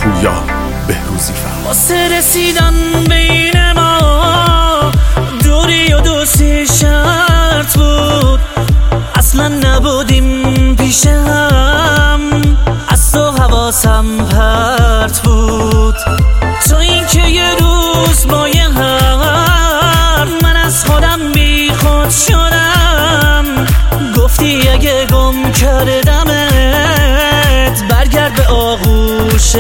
پویا بهروزی فرد. واسه رسیدن بین ما دوری و دوستی شرط بود، اصلا نبودیم پیش هم، از تو حواسم پرت بود. تو این که یه روز با یه هم من از خودم بی خود شدم، گفتی اگه گم کردمت برگرد به آغوش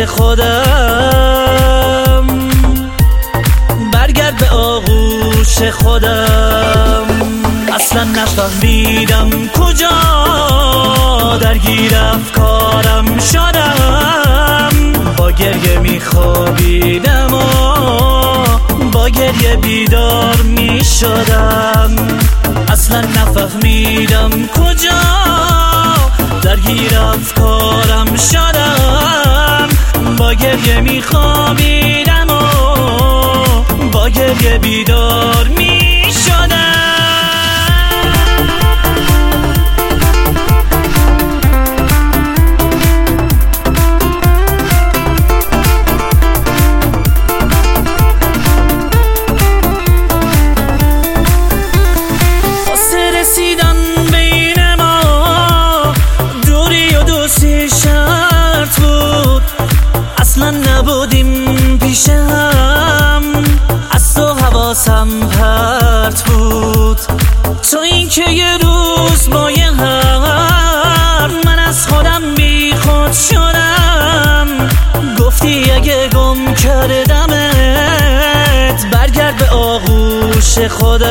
خودم، برگرد به آغوش خودم. اصلا نفهمیدم کجا درگیر افکارم شدم، با گریه میخوابیدم و با گریه بیدار میشدم. اصلا نفهمیدم کجا درگیر افکارم شدم، با گریه میخوابیدم و با گریه بیدار میشدم. رسیدن بین ما دوری و دوستی شرط بود، اصلا نبودیم پیش هم، از تو حواسم پرت بود. تو این که یه روز با یه هم من از خودم بی خود شدم، گفتی اگه گم کردمت برگرد به آغوش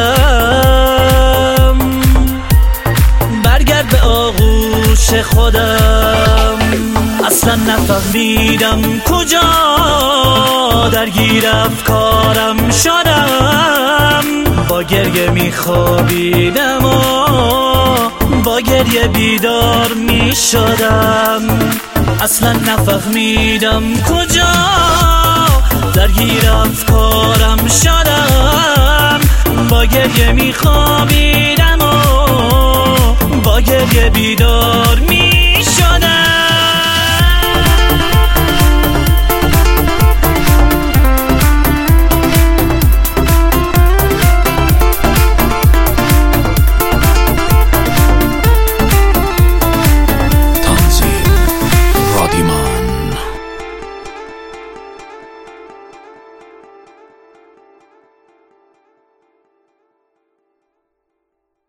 خودم، برگرد به آغوش خودم. اصلا نفهمیدم کجا درگیر افکارم شدم، با گریه میخوابیدم و با گریه بیدار میشدم. اصلا نفهمیدم کجا درگیر افکارم شدم، با گریه میخوابیدم و با گریه بیدار